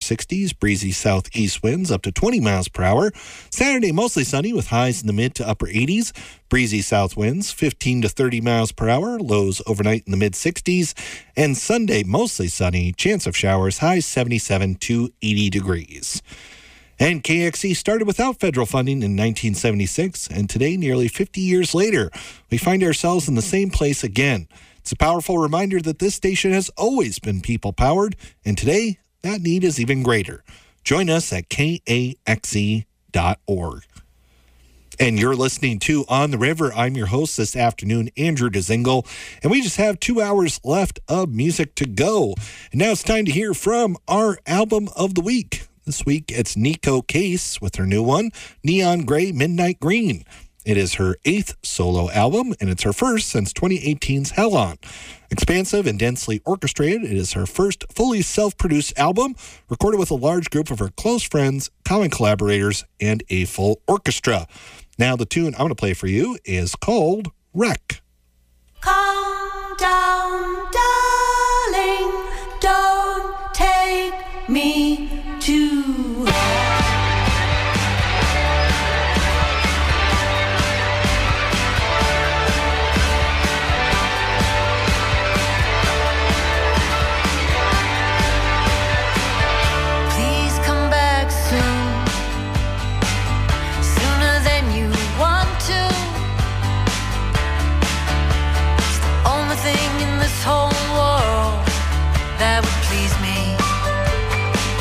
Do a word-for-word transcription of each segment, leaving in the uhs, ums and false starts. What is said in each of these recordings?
sixties, breezy southeast winds up to twenty miles per hour. Saturday, mostly sunny with highs in the mid to upper eighties. Breezy south winds, fifteen to thirty miles per hour. Lows overnight in the mid sixties. And Sunday, mostly sunny, chance of showers, highs seventy-seven to eighty degrees. And K X E started without federal funding in nineteen seventy-six, and today, nearly fifty years later, we find ourselves in the same place again. It's a powerful reminder that this station has always been people-powered, and today, that need is even greater. Join us at K A X E dot org. And you're listening to On the River. I'm your host this afternoon, Andrew DeZingle, and we just have two hours left of music to go. And now it's time to hear from our album of the week. This week, it's Neko Case with her new one, Neon Gray Midnight Green. It is her eighth solo album, and it's her first since twenty eighteen's Hell On. Expansive and densely orchestrated, it is her first fully self-produced album, recorded with a large group of her close friends, common collaborators, and a full orchestra. Now, the tune I'm going to play for you is called Wreck. Calm down, darling, don't take me to please come back soon, sooner than you want to. It's the only thing in this whole world that would please me.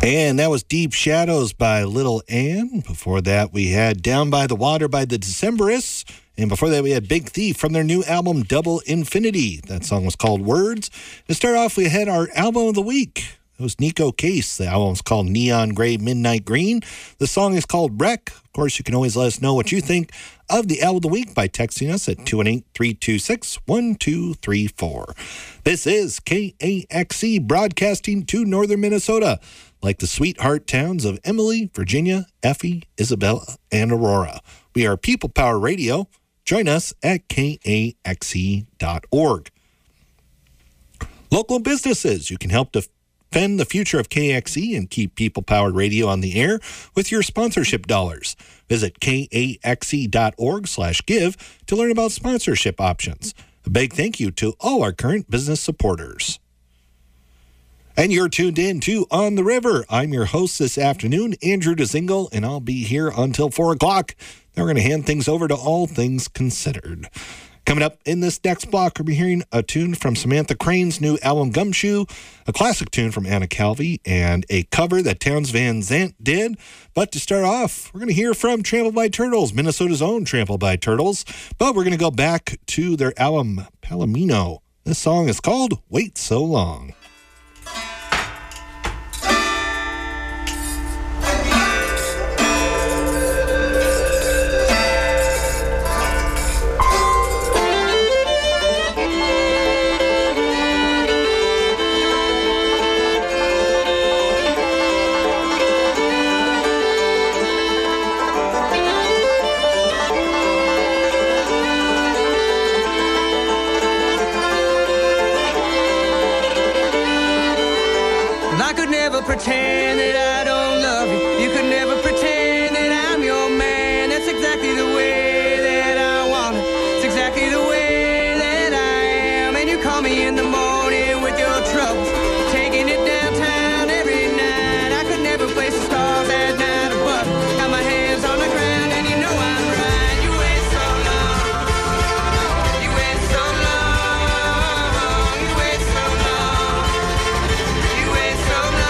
And that was Deep Shadows by Little Ann. Before that, we had Down by the Water by the Decemberists. And before that, we had Big Thief from their new album, Double Infinity. That song was called Words. To start off, we had our album of the week. It was Nico Case. The album is called Neon Gray Midnight Green. The song is called Wreck. Of course, you can always let us know what you think of the album of the week by texting us at two one eight, three two six, one two three four. This is K A X E broadcasting to northern Minnesota, like the sweetheart towns of Emily, Virginia, Effie, Isabella, and Aurora. We are People Power Radio. Join us at K A X E dot org. Local businesses, you can help defend the future of K X E and keep People Powered Radio on the air with your sponsorship dollars. Visit K A X E dot org slash give to learn about sponsorship options. A big thank you to all our current business supporters. And you're tuned in to On the River. I'm your host this afternoon, Andrew DeZingle, and I'll be here until four o'clock. Then we're going to hand things over to All Things Considered. Coming up in this next block, we'll be hearing a tune from Samantha Crane's new album, Gumshoe, a classic tune from Anna Calvi, and a cover that Townes Van Zandt did. But to start off, we're going to hear from Trampled by Turtles, Minnesota's own Trampled by Turtles. But we're going to go back to their album, Palomino. This song is called Wait So Long. Pretend that I don't love you. You could never pretend that I'm your man. That's exactly the way that I want it. It's exactly the way that I am. And you call me in the morning with your troubles, taking it downtown every night. I could never place the stars at night above. Got my hands on the ground and you know I'm right. You wait so long. You wait so long. You wait so long. You wait so long.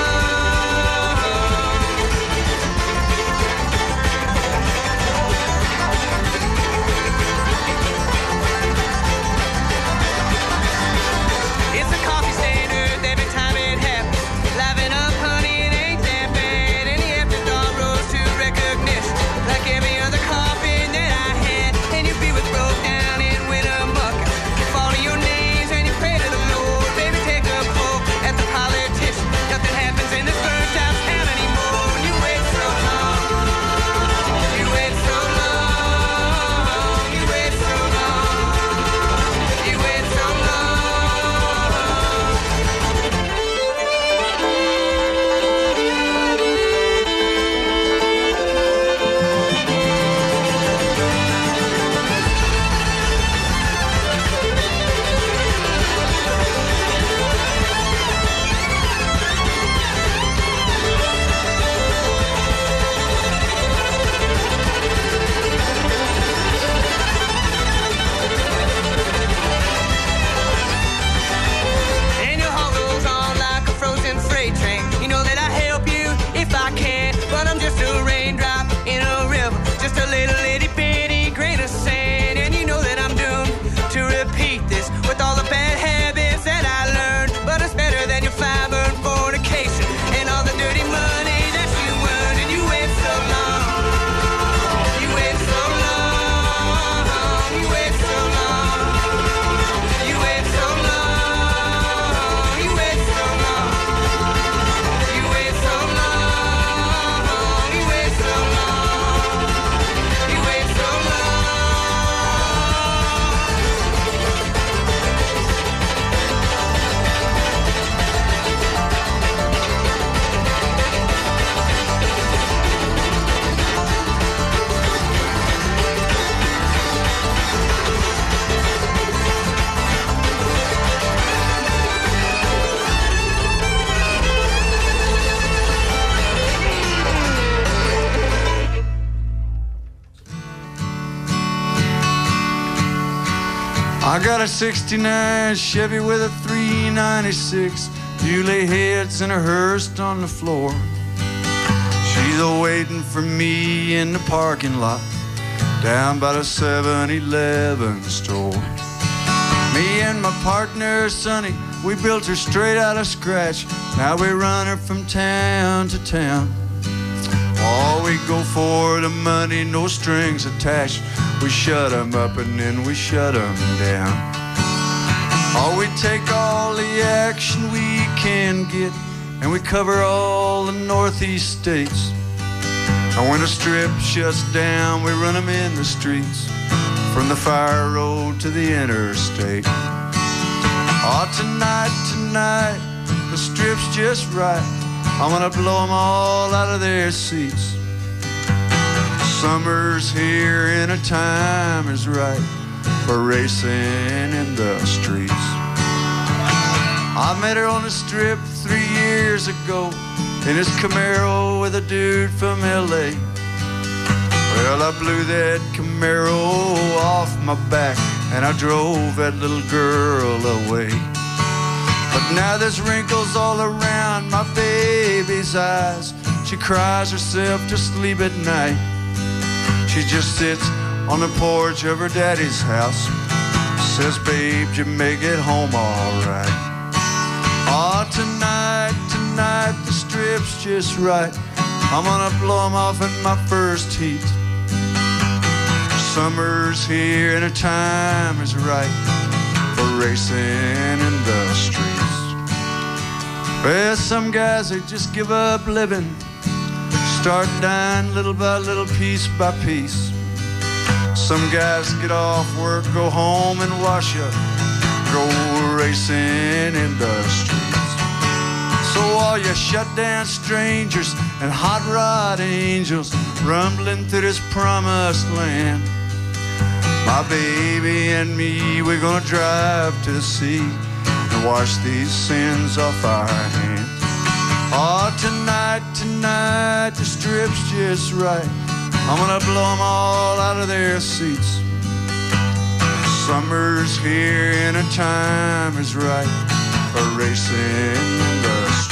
I got a sixty-nine Chevy with a three ninety-six. You lay heads in a hearse on the floor. She's a waiting for me in the parking lot down by the seven eleven store. Me and my partner, Sonny, we built her straight out of scratch. Now we run her from town to town. Oh, we go for the money, no strings attached. We shut 'em up and then we shut 'em down. Oh, we take all the action we can get, and we cover all the northeast states. And when the strip shuts down, we run 'em in the streets, from the fire road to the interstate. Oh, tonight, tonight, the strip's just right. I'm gonna blow 'em all out of their seats. Summer's here and a time is right for racing in the streets. I met her on the strip three years ago in his Camaro with a dude from L A. Well, I blew that Camaro off my back and I drove that little girl away. But now there's wrinkles all around my baby's eyes. She cries herself to sleep at night. She just sits on the porch of her daddy's house, says, babe, you make it home all right. Oh, tonight, tonight, the strip's just right. I'm gonna blow 'em off in my first heat. Summer's here and the time is right for racing in the streets. Well, some guys, they just give up living, start dying little by little, piece by piece. Some guys get off work, go home and wash up, go racing in the streets. So all you shut down strangers and hot rod angels rumbling through this promised land, my baby and me, we're gonna drive to the sea and wash these sins off our hands. Oh, tonight, tonight, the strip's just right. I'm gonna blow 'em all out of their seats. Summer's here and the time is right for racing in the streets.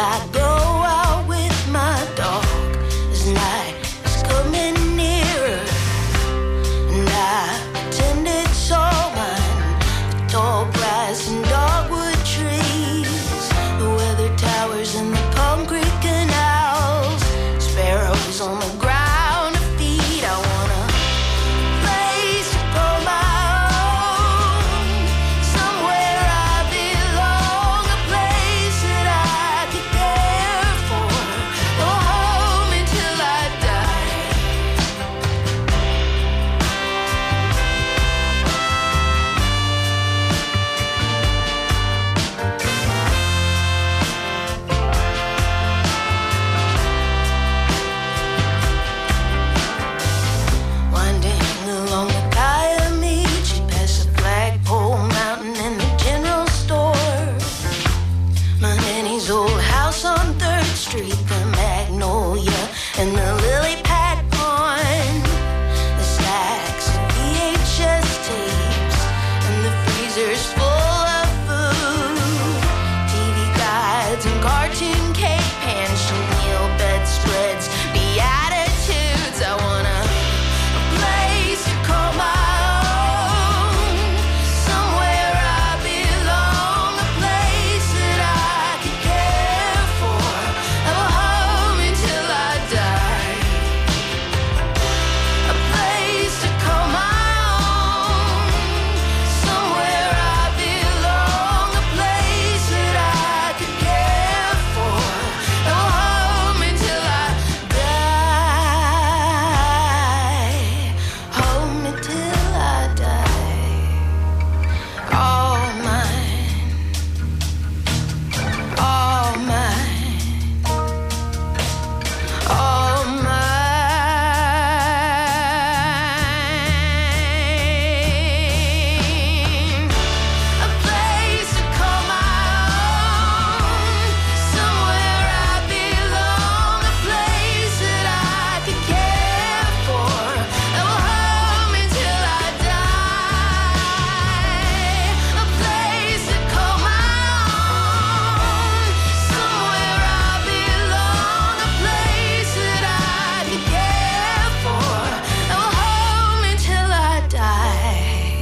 I go out with my dog as night is coming nearer, and I pretend it's all mine. The tall grass and dogwood trees, the weather towers and the Palm Creek canals, sparrows on the ground to feed. I want a place to call my own, somewhere I belong, a place that I could care for, go home until I die. Winding along the Kiamichi, past the flagpole mountain and the general store, my nanny's old house on Third Street, the magnolia and the lily pad pond, the stacks of V H S tapes and the freezers full of food, T V guides and cartoon cake pans, chenille bedspreads, beatitudes. I want a, a place to call my own, somewhere I belong, a place that I could care for, a home until I die. A place to call my own, somewhere I belong, a place that I could care for, a home until I die. Home until I die. All mine, all mine, all mine. A place to call my own, somewhere I belong, a place that I could care for, a home until I die. A place to call my own, somewhere I belong, a place that I could care for, a home until I die.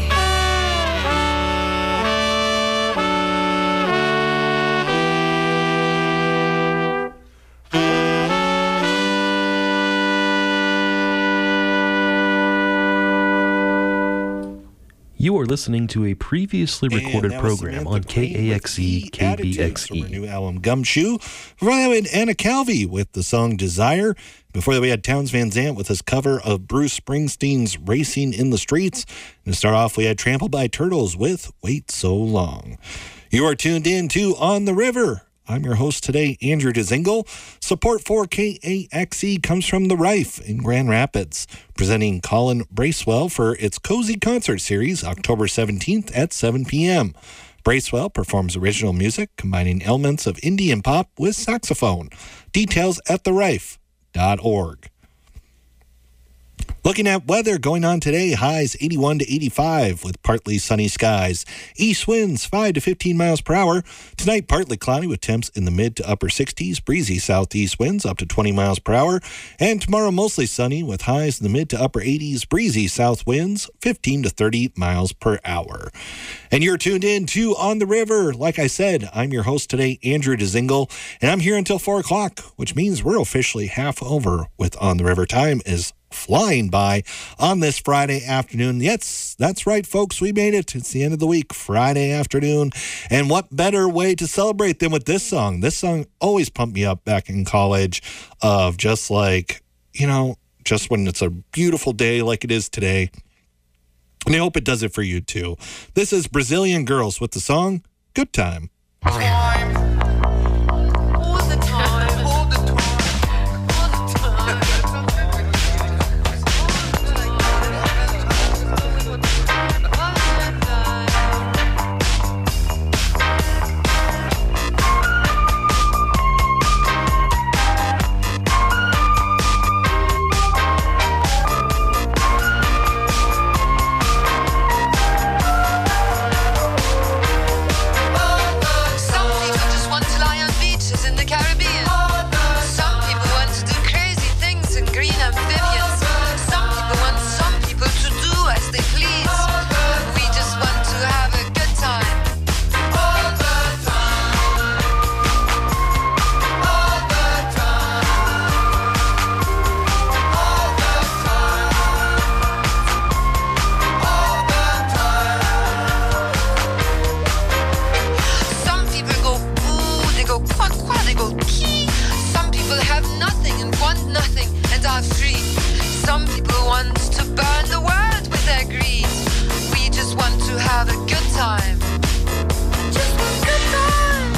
You are listening to a previously recorded And that was program Samantha on Crane K A with X E The K B Attitudes from her X E. new album Gumshoe. Before that, we had Anna Calvi with the song Desire. Before that, we had Townes Van Zandt with his cover of Bruce Springsteen's Racing in the Streets. And to start off, we had Trampled by Turtles with Wait So Long. You are tuned in to On the River. I'm your host today, Andrew DeZingle. Support for K A X E comes from The Rife in Grand Rapids, presenting Colin Bracewell for its Cozy Concert Series, October seventeenth at seven p.m. Bracewell performs original music, combining elements of indie and pop with saxophone. Details at the rife dot org. Looking at weather going on today, highs eighty-one to eighty-five with partly sunny skies. East winds five to fifteen miles per hour. Tonight, partly cloudy with temps in the mid to upper sixties. Breezy southeast winds up to twenty miles per hour. And tomorrow, mostly sunny with highs in the mid to upper eighties. Breezy south winds fifteen to thirty miles per hour. And you're tuned in to On the River. Like I said, I'm your host today, Andrew DeZingle, and I'm here until four o'clock, which means we're officially half over with On the River. Time is flying by on this Friday afternoon. Yes, that's right, folks. We made it. It's the end of the week, Friday afternoon. And what better way to celebrate than with this song? This song always pumped me up back in college of just like, you know, just when it's a beautiful day like it is today. And I hope it does it for you too. This is Brazilian Girls with the song Good Time. All the time. All the time. All the time. Some people just they go key. Some people have nothing and want nothing and are free. Some people want to burn the world with their greed. We just want to have a good time. Just want good time.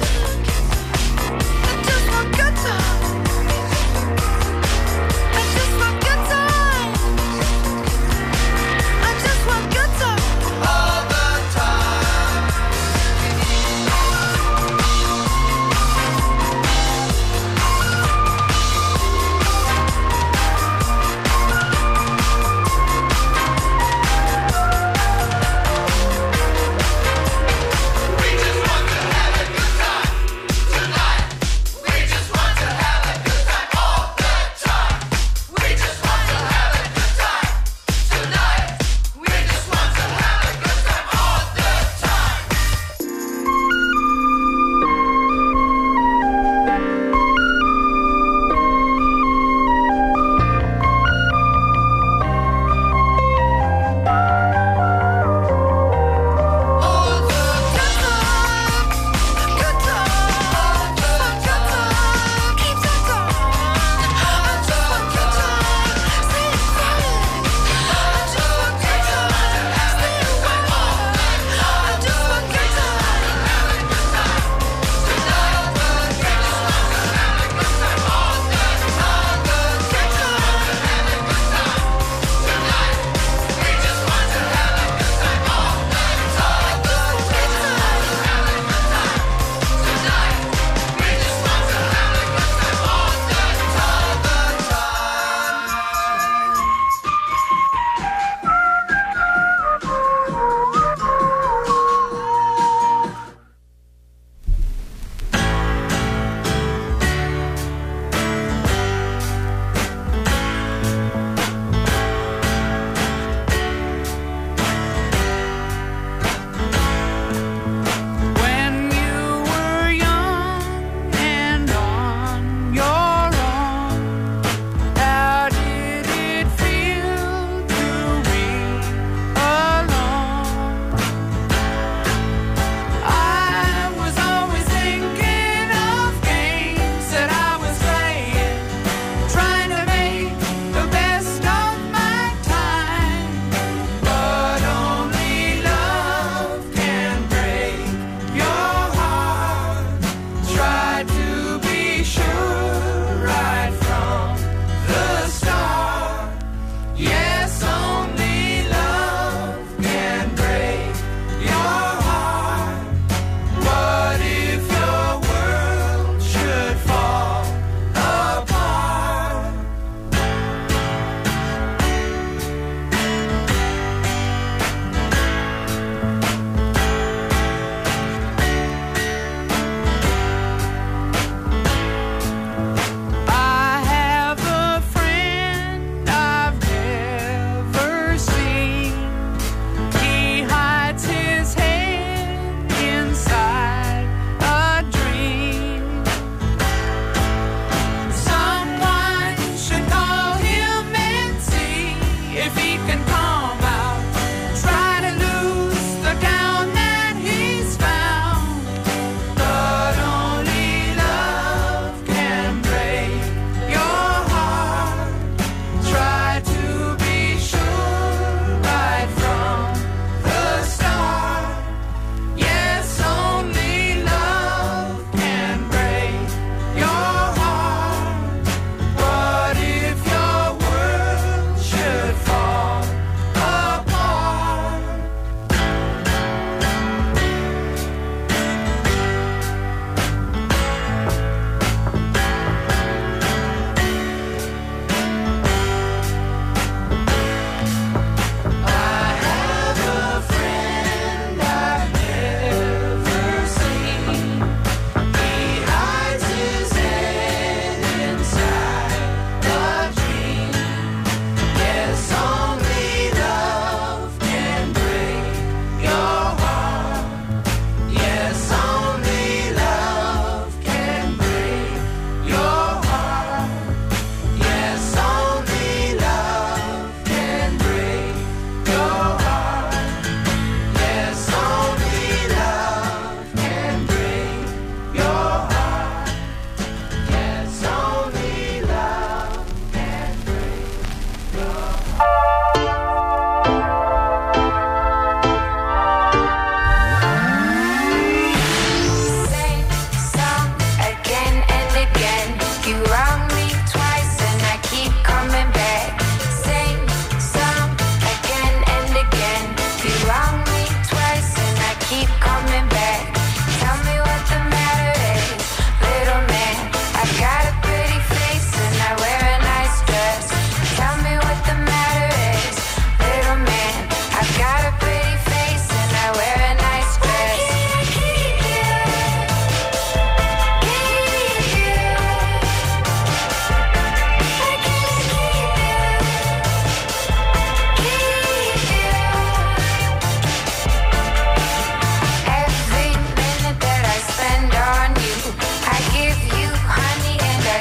I just want good time. I just want good time. I just want good time. All the time.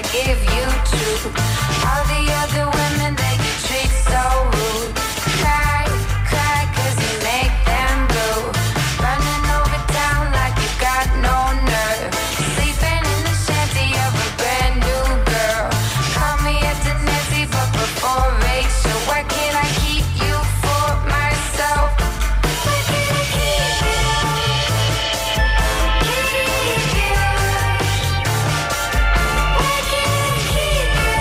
give you two. All the other women that you treat so rude. Cry, cry, cause you make them blue. Running over town like you got no nerve. Sleeping in the shanty of a brand new girl. Call me after Nancy, but before Rachel. Why can't I keep you for myself? Why can't I keep you? Keep you? Why can't I keep you?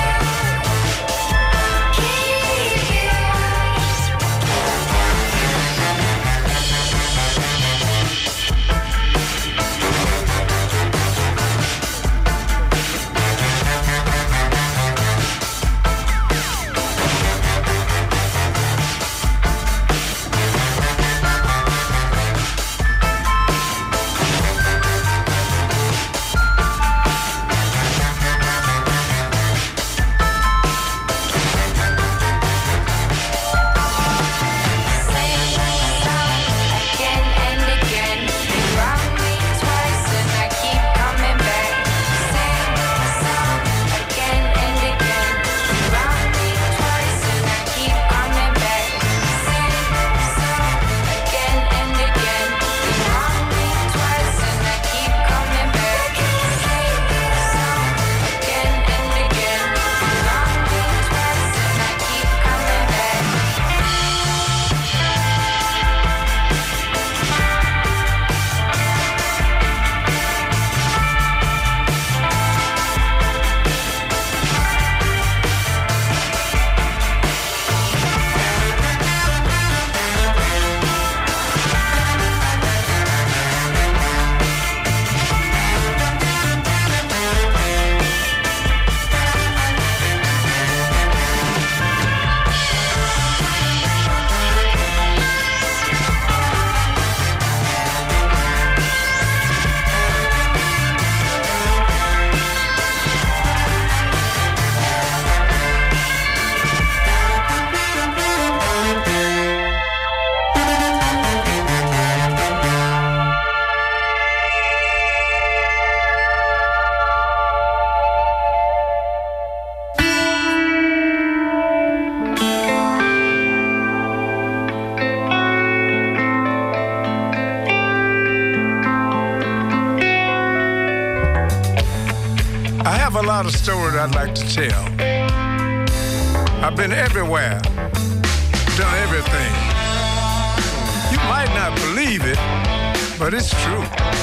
Keep you? Sing the song again and again. You wrong me twice and I keep coming back. Sing the song again and again. You wrong me twice and I keep coming back. Sing the song again and again. You wrong me twice and I keep coming back. Sing the song again and again. You wrong me twice and I keep coming back. I have a lot of stories I'd like to tell. I've been everywhere, done everything. You might not believe it, but it's true.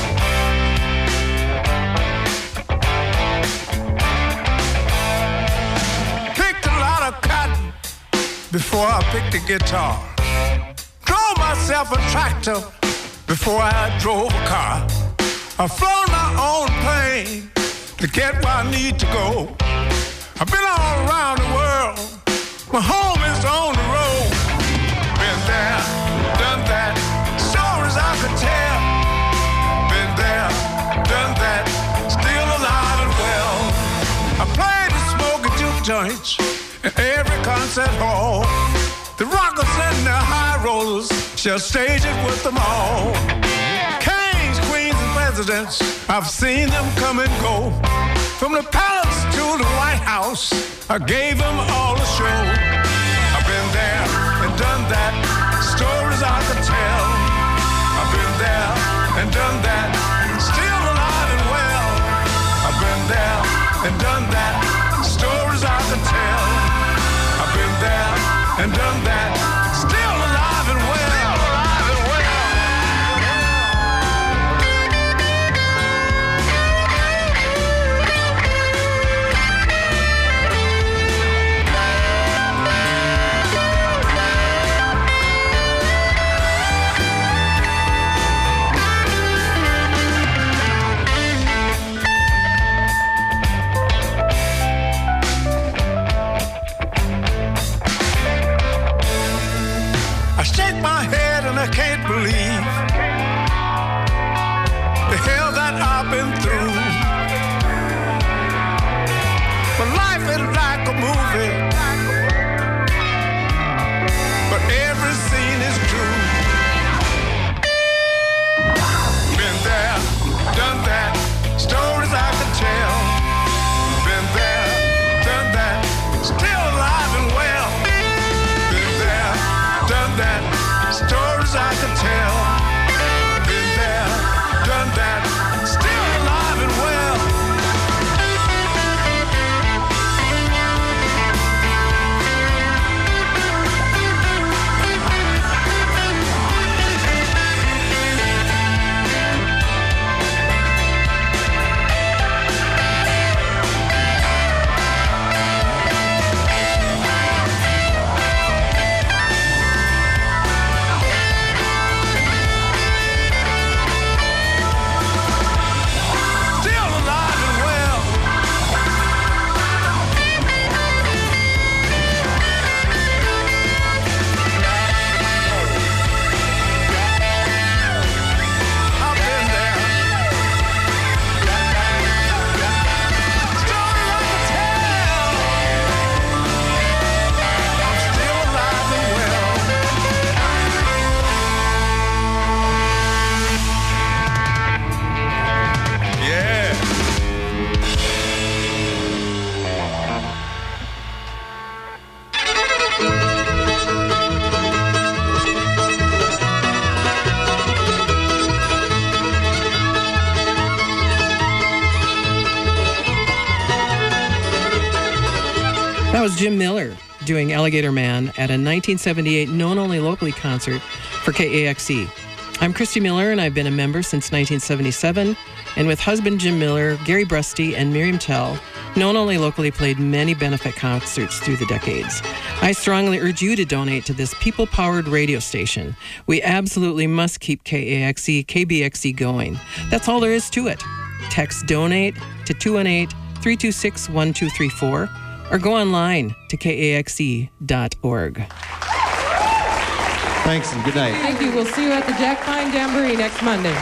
Picked a lot of cotton before I picked a guitar. Drove myself a tractor before I drove a car. I've flown my own plane to get where I need to go. I've been all around the world. My home is on the road. Been there, done that. Stories I could tell. Been there, done that. Still alive and well. I played the smoking juke joints in every concert hall. The rockers and the high rollers shall stage it with them all. Kings, queens, and presidents, I've seen them come and go. From the palace to the White House, I gave them all a show. I've been there and done that, stories I could tell. I've been there and done that, still alive and well. I've been there and done that, stories I could tell. I've been there and done that, still alive and well. Alive and well. That was Jim Miller doing Alligator Man at a nineteen seventy-eight Known Only Locally concert for K A X E. I'm Christy Miller, and I've been a member since nineteen seventy-seven. And with husband Jim Miller, Gary Brusty, and Miriam Tell, Known Only Locally played many benefit concerts through the decades. I strongly urge you to donate to this people-powered radio station. We absolutely must keep K A X E, K B X E going. That's all there is to it. Text DONATE to two one eight, three two six, one two three four or go online to K A X E dot org. Thanks and good night. Thank you. We'll see you at the Jack Pine Jamboree next Monday.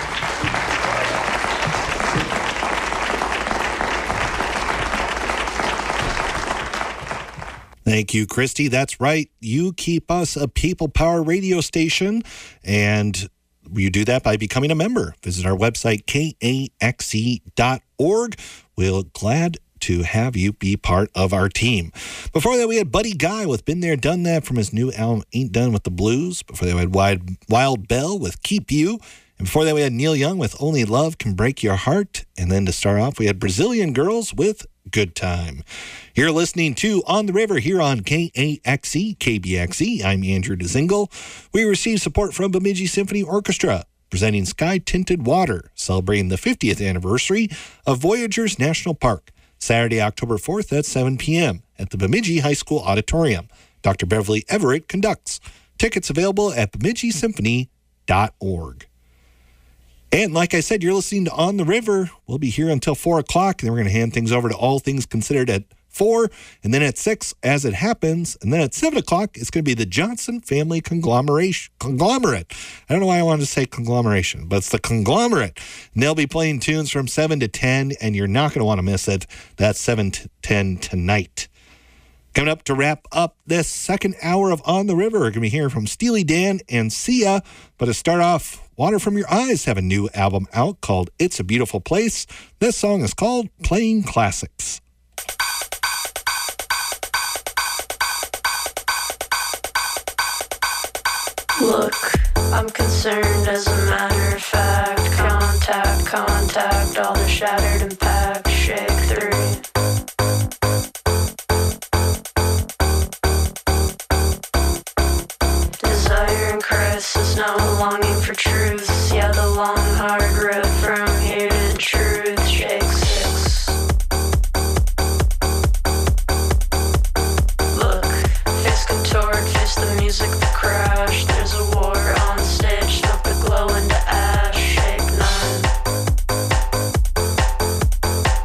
Thank you, Christy. That's right. You keep us a people power radio station, and you do that by becoming a member. Visit our website, K A X E dot org. We're glad to have you be part of our team. Before that, we had Buddy Guy with Been There, Done That from his new album, Ain't Done with the Blues. Before that, we had Wild, Wild Bell with Keep You. And before that, we had Neil Young with Only Love Can Break Your Heart. And then to start off, we had Brazilian Girls with Good Time. You're listening to On the River here on K A X E, K B X E. I'm Andrew DeZingle. We receive support from Bemidji Symphony Orchestra, presenting Sky Tinted Water, celebrating the fiftieth anniversary of Voyageurs National Park. Saturday, October fourth at seven p.m. at the Bemidji High School Auditorium. Doctor Beverly Everett conducts. Tickets available at bemidji symphony dot org. And like I said, you're listening to On the River. We'll be here until four o'clock, and then we're going to hand things over to All Things Considered at four, and then at six, As It Happens, and then at seven o'clock, it's going to be the Johnson Family Conglomeration. Conglomerate. I don't know why I wanted to say conglomeration, but it's the Conglomerate. And they'll be playing tunes from seven to ten, and you're not going to want to miss it. That's seven to ten tonight. Coming up to wrap up this second hour of On the River, we're going to be hearing from Steely Dan and Sia. But to start off, Water From Your Eyes have a new album out called It's a Beautiful Place. This song is called Playing Classics. Look, I'm concerned as a matter of fact. Contact, contact, all the shattered and packed. Shake three. Desire and crisis, now longing for truths. Yeah, the long hard road from here to truth. Shake six. Look, fist contoured, fist the music that crashed. There's a war on stage, smoke the glow into ash. Shake nine.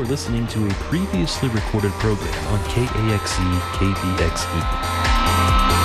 are listening to a previously recorded program on K A X E K B X E.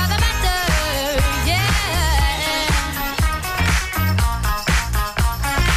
Yeah.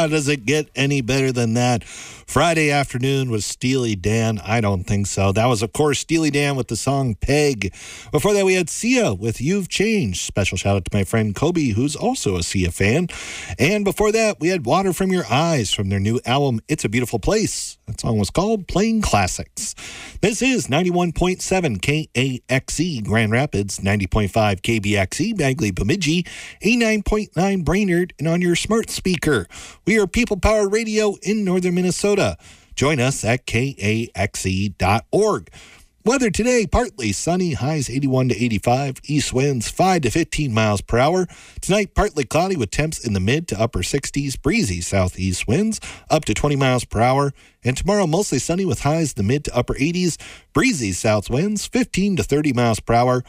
Ah, does it get any better than that? Friday afternoon was Steely Dan. I don't think so. That was, of course, Steely Dan with the song Peg. Before that, we had Sia with You've Changed. Special shout out to my friend Kobe, who's also a Sia fan. And before that, we had Water From Your Eyes from their new album, It's a Beautiful Place. That song was called Playing Classics. This is ninety-one point seven K A X E Grand Rapids, ninety point five K B X E Bagley Bemidji, eighty-nine point nine Brainerd, and on your smart speaker. We are People Power Radio in northern Minnesota. Join us at K A X E dot org. Weather today, partly sunny, highs eighty-one to eighty-five, east winds five to fifteen miles per hour. Tonight, partly cloudy with temps in the mid to upper sixties, breezy southeast winds up to twenty miles per hour. And tomorrow, mostly sunny with highs in the mid to upper eighties, breezy south winds fifteen to thirty miles per hour.